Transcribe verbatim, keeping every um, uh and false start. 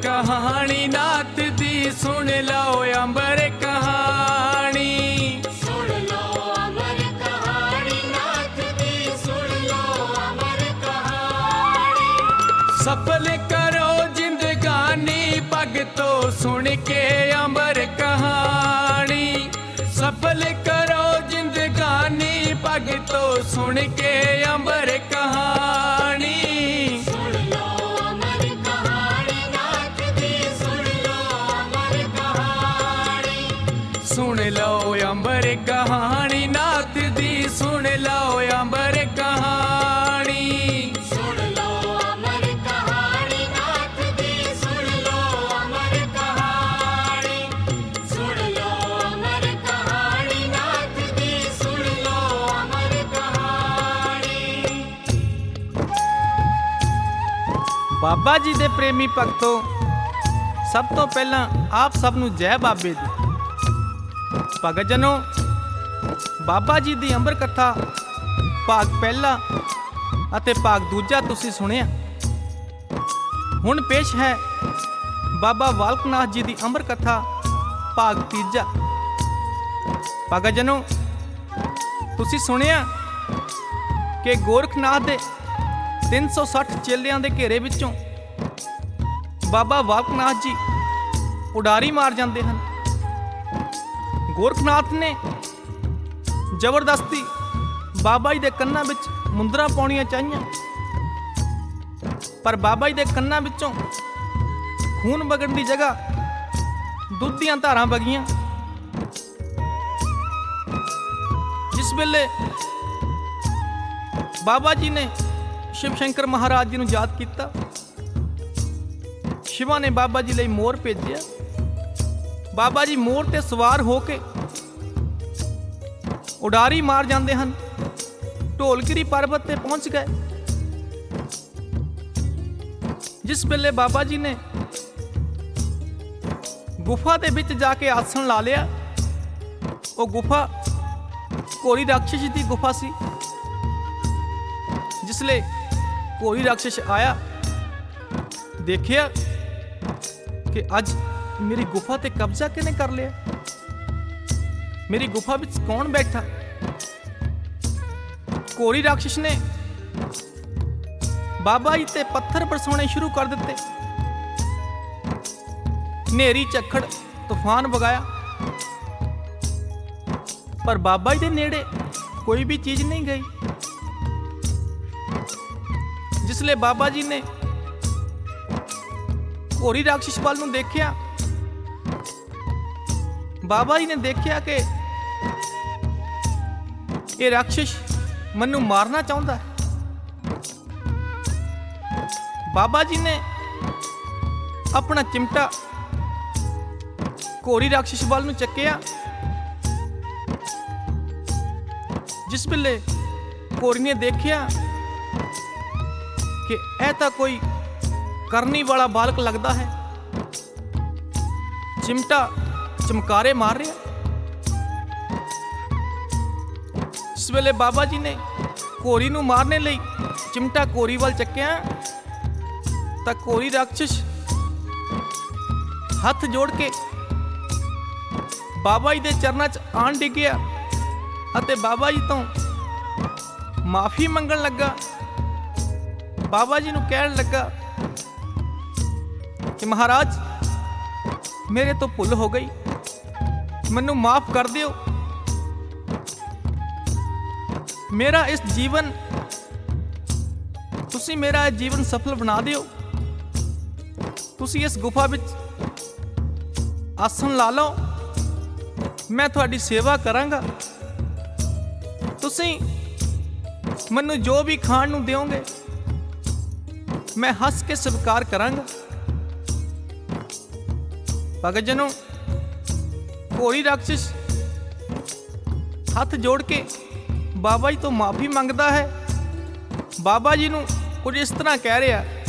कहानी नाथ दी सुन लो अंबर कहानी। सुन लो अमर कहानी नाथ दी सुन लो अमर कहानी। सफल करो जिंदगानी भगतो सुन के अंबर कहानी। सफल करो जिंदगानी भगतो सुन के अंबर कहानी। सुन लो अमर कहानी नाथ दी सुन लो अमर कहानी। सुन लो अंबर कहानी नाथ दी सुन लो अंबर कहानी। सुन लो अमर कहानी नाथ दी सुन लो अमर कहानी। सुन लो अमर कहानी नाथ दी सुन लो अमर कहानी। ਬਾਬਾ ਜੀ ਦੇ ਪ੍ਰੇਮੀ ਭਗਤੋ, ਸਭ ਤੋਂ ਪਹਿਲਾਂ ਆਪ ਸਭ ਨੂੰ ਜੈ ਬਾਬੇ ਦੀ। ਭਗਤ ਜਨੋ, ਬਾਬਾ ਜੀ ਦੀ ਅੰਮ੍ਰਿਤ ਕਥਾ ਭਾਗ ਪਹਿਲਾ ਅਤੇ ਭਾਗ ਦੂਜਾ ਤੁਸੀਂ ਸੁਣਿਆ। ਹੁਣ ਪੇਸ਼ ਹੈ ਬਾਬਾ ਬਾਲਕ ਨਾਥ ਜੀ ਦੀ ਅੰਮ੍ਰਿਤ ਕਥਾ ਭਾਗ ਤੀਜਾ। ਭਗਤ ਜਨੋ, ਤੁਸੀਂ ਸੁਣਿਆ ਕਿ ਗੋਰਖਨਾਥ ਦੇ ਤਿੰਨ ਸੌ ਸੱਠ ਚੇਲਿਆਂ ਦੇ ਘੇਰੇ ਵਿੱਚੋਂ ਬਾਬਾ ਬਾਲਕ ਨਾਥ ਜੀ ਉਡਾਰੀ ਮਾਰ ਜਾਂਦੇ ਹਨ। ਗੋਰਖਨਾਥ ਨੇ ਜ਼ਬਰਦਸਤੀ ਬਾਬਾ ਜੀ ਦੇ ਕੰਨਾਂ ਵਿੱਚ ਮੁੰਦਰਾਂ ਪਾਉਣੀਆਂ ਚਾਹੀਆਂ, ਪਰ ਬਾਬਾ ਜੀ ਦੇ ਕੰਨਾਂ ਵਿੱਚੋਂ ਖੂਨ ਵਗਣ ਦੀ ਜਗ੍ਹਾ ਦੁੱਧ ਦੀਆਂ ਧਾਰਾਂ ਵਗੀਆਂ। ਜਿਸ ਵੇਲੇ ਬਾਬਾ ਜੀ ਨੇ शिव शंकर महाराज जी ਨੂੰ ਯਾਦ ਕੀਤਾ, शिवा ने बाबा जी ਲਈ ਮੋਰ ਭੇਜਿਆ। ਬਾਬਾ ਜੀ ਮੋਰ ਤੇ ਸਵਾਰ ਹੋ ਕੇ ਉਡਾਰੀ ਮਾਰ ਜਾਂਦੇ ਹਨ। ਢੋਲਗਿਰੀ ਪਰਬਤ ਤੇ ਪਹੁੰਚ ਗਏ। ਜਿਸ ਵੇਲੇ ਬਾਬਾ ਜੀ ਨੇ ਗੁਫਾ ਦੇ ਵਿੱਚ ਜਾ ਕੇ ਆਸਣ ਲਾ ਲਿਆ, ਉਹ ਗੁਫਾ ਘੋਰੀ ਰਾਖਸ਼ ਦੀ ਗੁਫਾ ਸੀ। ਜਿਸਲੇ ਕੋਈ ਰਾਖਸ਼ ਆਇਆ, ਦੇਖਿਆ ਕਿ ਅੱਜ ਮੇਰੀ ਗੁਫਾ ਤੇ ਕਬਜ਼ਾ ਕਿਹਨੇ ਕਰ ਲਿਆ, ਮੇਰੀ ਗੁਫਾ ਵਿੱਚ ਕੌਣ ਬੈਠਾ। ਕੋਰੀ ਰਾਖਸ਼ ਨੇ ਬਾਬਾ ਜੀ ਤੇ ਪੱਥਰ ਬਰਸਾਉਣੇ ਸ਼ੁਰੂ ਕਰ ਦਿੱਤੇ। ਨੇਰੀ ਝੱਖੜ ਤੂਫਾਨ ਵਗਾਇਆ, ਪਰ ਬਾਬਾ ਜੀ ਦੇ ਨੇੜੇ ਕੋਈ ਵੀ ਚੀਜ਼ ਨਹੀਂ ਗਈ। ਜਿਸਲੇ ਬਾਬਾ ਜੀ ਨੇ ਘੋਰੀ ਰਾਖਸ਼ ਵੱਲ ਨੂੰ ਦੇਖਿਆ, ਬਾਬਾ ਜੀ ਨੇ ਦੇਖਿਆ ਕਿ ਇਹ ਰਾਖਸ਼ ਮੈਨੂੰ ਮਾਰਨਾ ਚਾਹੁੰਦਾ ਹੈ। ਬਾਬਾ ਜੀ ਨੇ ਆਪਣਾ ਚਿਮਟਾ ਘੋਰੀ ਰਾਖਸ਼ ਵੱਲ ਨੂੰ ਚੱਕਿਆ। ਜਿਸ ਵੇਲੇ ਘੋਰੀ ਨੇ ਦੇਖਿਆ ਕਿ ਇਹ ਤਾਂ ਕੋਈ ਕਰਨੀ ਵਾਲਾ ਬਾਲਕ ਲੱਗਦਾ ਹੈ, ਚਿਮਟਾ ਚਮਕਾਰੇ ਮਾਰ ਰਿਹਾ। ਇਸ ਵੇਲੇ ਬਾਬਾ ਜੀ ਨੇ ਘੋਰੀ ਨੂੰ ਮਾਰਨੇ ਲਈ ਚਿਮਟਾ ਘੋਰੀ ਵੱਲ ਚੱਕਿਆ, ਤਾਂ ਘੋਰੀ ਰਾਖਸ਼ ਹੱਥ ਜੋੜ ਕੇ ਬਾਬਾ ਜੀ ਦੇ ਚਰਨਾਂ 'ਚ ਆਣ ਡਿੱਗਿਆ ਅਤੇ ਬਾਬਾ ਜੀ ਤੋਂ ਮਾਫੀ ਮੰਗਣ ਲੱਗਾ। ਬਾਬਾ ਜੀ ਨੂੰ ਕਹਿਣ ਲੱਗਾ ਕਿ ਮਹਾਰਾਜ, ਮੇਰੇ ਤੋਂ ਭੁੱਲ ਹੋ ਗਈ, ਮੈਨੂੰ ਮਾਫ ਕਰ ਦਿਓ। ਮੇਰਾ ਇਸ ਜੀਵਨ ਤੁਸੀਂ ਮੇਰਾ ਇਹ ਜੀਵਨ ਸਫਲ ਬਣਾ ਦਿਓ। ਤੁਸੀਂ ਇਸ ਗੁਫਾ ਵਿੱਚ ਆਸਣ ਲਾ ਲਓ, ਮੈਂ ਤੁਹਾਡੀ ਸੇਵਾ ਕਰਾਂਗਾ। ਤੁਸੀਂ ਮੈਨੂੰ ਜੋ ਵੀ ਖਾਣ ਨੂੰ ਦਿਓਗੇ, ਮੈਂ ਹੱਸ ਕੇ ਸਵੀਕਾਰ ਕਰਾਂਗਾ। ਭਗਤ ਜਨੋ, ਘੋਰੀ ਰਾਖਸ਼ ਹੱਥ ਜੋੜ ਕੇ ਬਾਬਾ ਜੀ ਤੋਂ ਮਾਫੀ ਮੰਗਦਾ ਹੈ। ਬਾਬਾ ਜੀ ਨੂੰ ਕੁਝ ਇਸ ਤਰ੍ਹਾਂ ਕਹਿ ਰਿਹਾ,